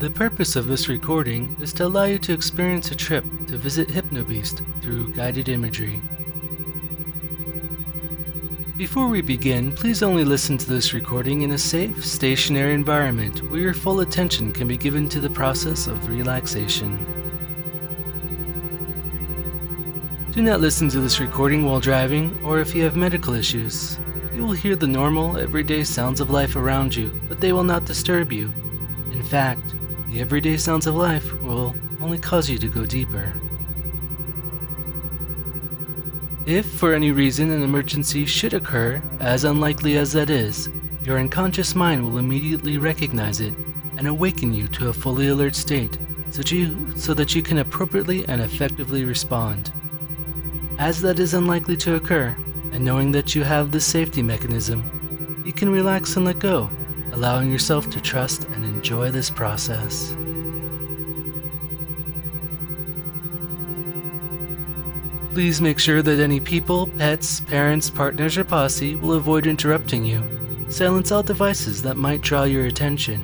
The purpose of this recording is to allow you to experience a trip to visit HypnoBeast through guided imagery. Before we begin, please only listen to this recording in a safe, stationary environment where your full attention can be given to the process of relaxation. Do not listen to this recording while driving or if you have medical issues. You will hear the normal, everyday sounds of life around you, but they will not disturb you. In fact, the everyday sounds of life will only cause you to go deeper. If for any reason an emergency should occur, as unlikely as that is, your unconscious mind will immediately recognize it and awaken you to a fully alert state so that you can appropriately and effectively respond. As that is unlikely to occur, and knowing that you have this safety mechanism, you can relax and let go, allowing yourself to trust and enjoy this process. Please make sure that any people, pets, parents, partners, or posse will avoid interrupting you. Silence all devices that might draw your attention.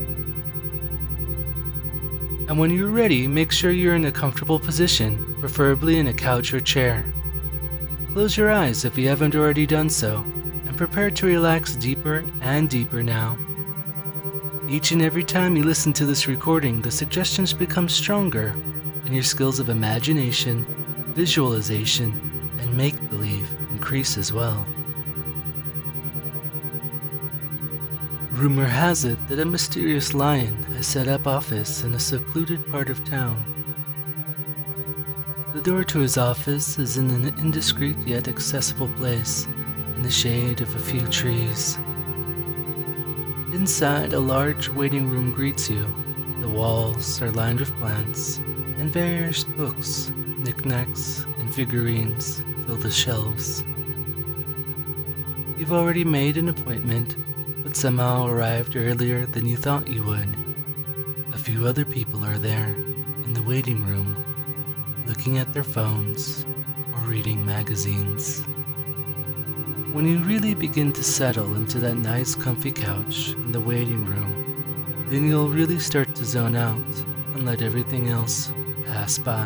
And when you're ready, make sure you're in a comfortable position, preferably in a couch or chair. Close your eyes if you haven't already done so, and prepare to relax deeper and deeper now. Each and every time you listen to this recording, the suggestions become stronger, and your skills of imagination, visualization, and make-believe increase as well. Rumor has it that a mysterious lion has set up office in a secluded part of town. The door to his office is in an indiscreet yet accessible place, in the shade of a few trees. Inside, a large waiting room greets you. The walls are lined with plants, and various books, knickknacks, and figurines fill the shelves. You've already made an appointment, but somehow arrived earlier than you thought you would. A few other people are there, in the waiting room, looking at their phones or reading magazines. When you really begin to settle into that nice comfy couch in the waiting room, then you'll really start to zone out and let everything else pass by.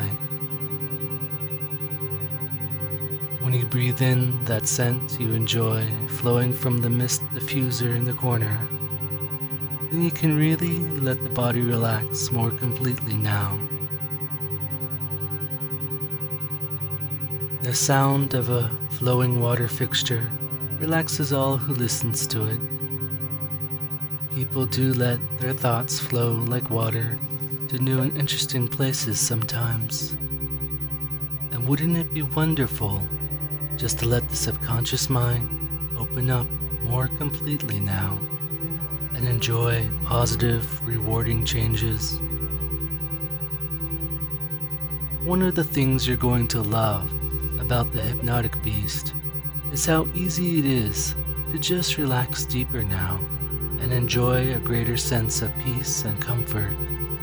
When you breathe in that scent you enjoy flowing from the mist diffuser in the corner, then you can really let the body relax more completely now. The sound of a flowing water fixture relaxes all who listens to it. People do let their thoughts flow like water to new and interesting places sometimes. And wouldn't it be wonderful just to let the subconscious mind open up more completely now and enjoy positive, rewarding changes? One of the things you're going to love about the Hypnotic Beast is how easy it is to just relax deeper now and enjoy a greater sense of peace and comfort.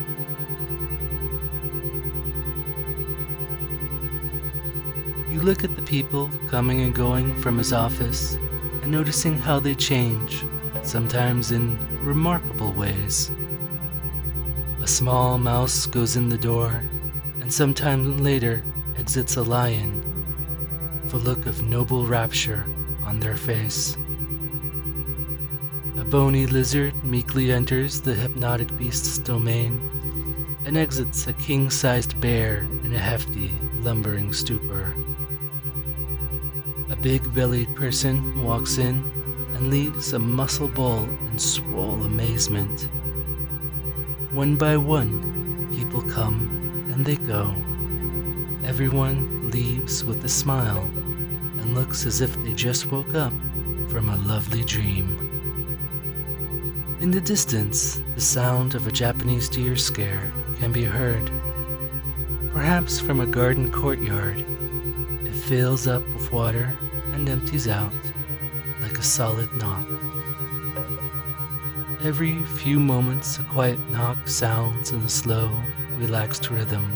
You look at the people coming and going from his office and noticing how they change, sometimes in remarkable ways. A small mouse goes in the door, and sometime later exits a lion, with a look of noble rapture on their face. A bony lizard meekly enters the Hypnotic Beast's domain and exits a king-sized bear in a hefty, lumbering stupor. A big-bellied person walks in and leaves a muscle bull in swole amazement. One by one, people come and they go. Everyone leaves with a smile and looks as if they just woke up from a lovely dream. In the distance, the sound of a Japanese deer scare can be heard. Perhaps from a garden courtyard, it fills up with water and empties out like a solid knock. Every few moments, a quiet knock sounds in a slow, relaxed rhythm.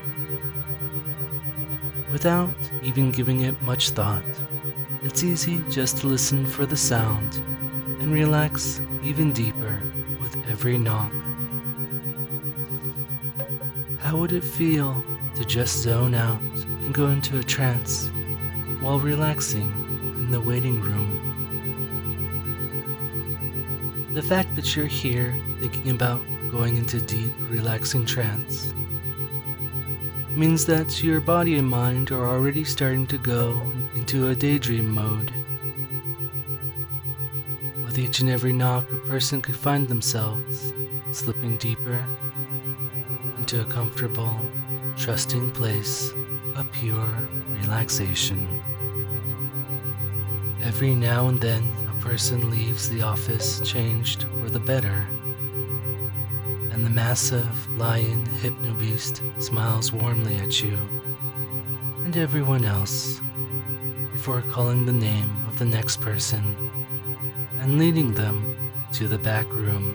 Without even giving it much thought, it's easy just to listen for the sound and relax even deeper with every knock. How would it feel to just zone out and go into a trance while relaxing in the waiting room? The fact that you're here thinking about going into deep, relaxing trance means that your body and mind are already starting to go into a daydream mode. With each and every knock, a person could find themselves slipping deeper into a comfortable, trusting place of pure relaxation. Every now and then, a person leaves the office changed for the better, and the massive lion hypnobeast smiles warmly at you and everyone else before calling the name of the next person and leading them to the back room.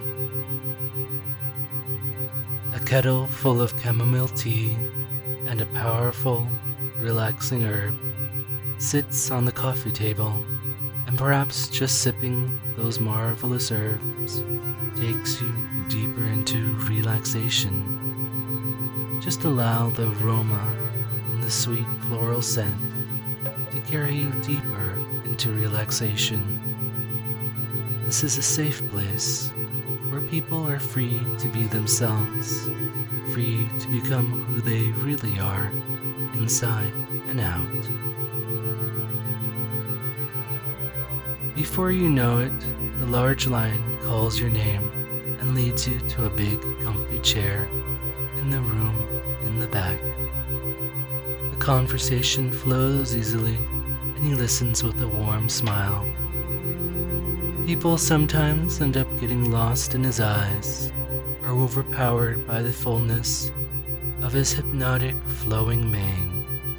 A kettle full of chamomile tea and a powerful, relaxing herb sits on the coffee table, and perhaps just sipping those marvelous herbs takes you deeper into relaxation. Just allow the aroma and the sweet floral scent to carry you deeper into relaxation. This is a safe place where people are free to be themselves, free to become who they really are, inside and out. Before you know it, the large lion calls your name and leads you to a big, comfy chair in the room in the back. The conversation flows easily, and he listens with a warm smile. People sometimes end up getting lost in his eyes or overpowered by the fullness of his hypnotic, flowing mane.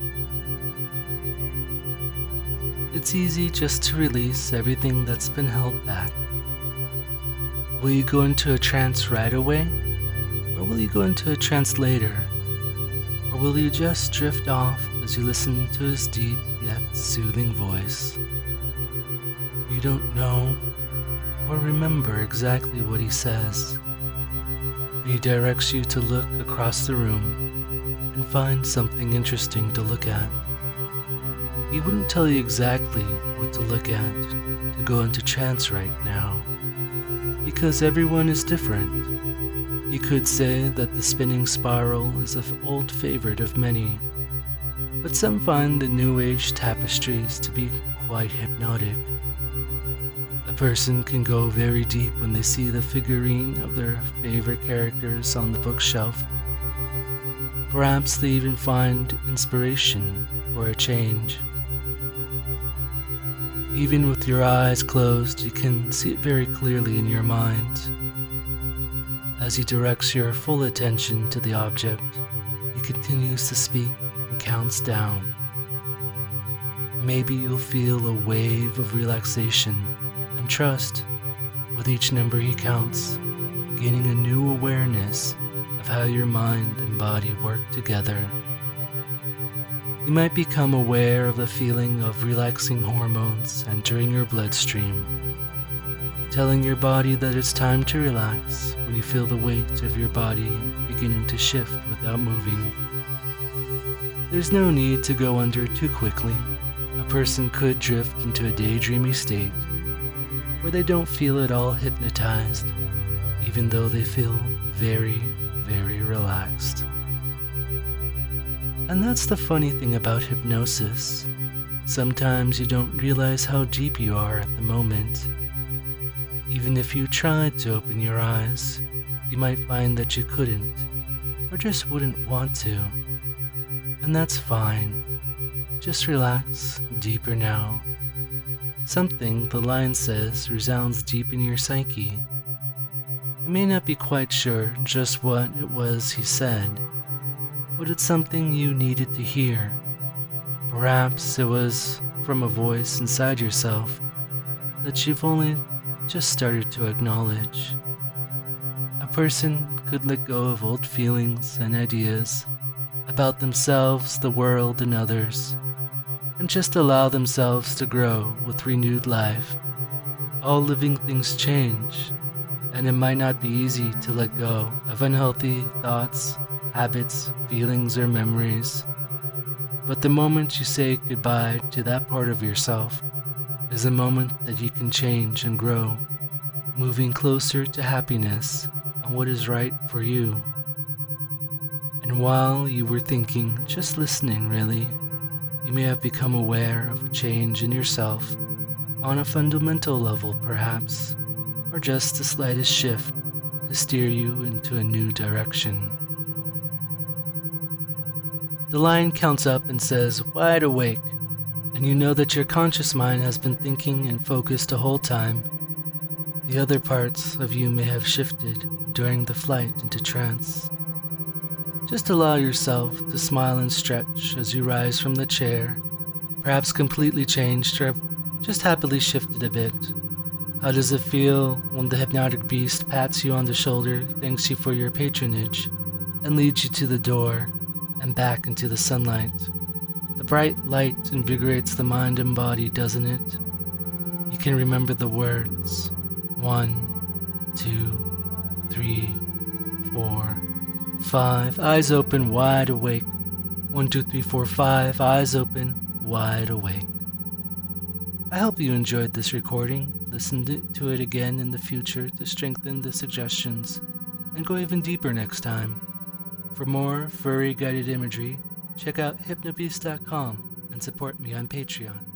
It's easy just to release everything that's been held back. Will you go into a trance right away? Or will you go into a trance later? Or will you just drift off as you listen to his deep yet soothing voice? You don't know or remember exactly what he says. He directs you to look across the room and find something interesting to look at. He wouldn't tell you exactly what to look at to go into trance right now, because everyone is different. He could say that the spinning spiral is an old favorite of many, but some find the New Age tapestries to be quite hypnotic. A person can go very deep when they see the figurine of their favorite characters on the bookshelf. Perhaps they even find inspiration for a change. Even with your eyes closed, you can see it very clearly in your mind. As he directs your full attention to the object, he continues to speak and counts down. Maybe you'll feel a wave of relaxation and trust with each number he counts, gaining a new awareness of how your mind and body work together. You might become aware of the feeling of relaxing hormones entering your bloodstream, telling your body that it's time to relax when you feel the weight of your body beginning to shift without moving. There's no need to go under too quickly. A person could drift into a daydreamy state where they don't feel at all hypnotized, even though they feel very, very relaxed. And that's the funny thing about hypnosis. Sometimes you don't realize how deep you are at the moment. Even if you tried to open your eyes, you might find that you couldn't, or just wouldn't want to. And that's fine. Just relax deeper now. Something, the line says, resounds deep in your psyche. You may not be quite sure just what it was he said, but it's something you needed to hear. Perhaps it was from a voice inside yourself that you've only just started to acknowledge. A person could let go of old feelings and ideas about themselves, the world, and others, and just allow themselves to grow with renewed life. All living things change, and it might not be easy to let go of unhealthy thoughts habits, feelings, or memories. But the moment you say goodbye to that part of yourself is a moment that you can change and grow, moving closer to happiness and what is right for you. And while you were thinking, just listening really, you may have become aware of a change in yourself on a fundamental level perhaps, or just the slightest shift to steer you into a new direction. The line counts up and says, "Wide awake," and you know that your conscious mind has been thinking and focused the whole time. The other parts of you may have shifted during the flight into trance. Just allow yourself to smile and stretch as you rise from the chair, perhaps completely changed or just happily shifted a bit. How does it feel when the hypnotic beast pats you on the shoulder, thanks you for your patronage, and leads you to the door and back into the sunlight? The bright light invigorates the mind and body, doesn't it? You can remember the words 1, 2, 3, 4, 5. Eyes open, wide awake. 1, 2, 3, 4, 5. Eyes open, wide awake. I hope you enjoyed this recording. Listen to it again in the future to strengthen the suggestions and go even deeper next time. For more furry guided imagery, check out hypnobeast.com and support me on Patreon.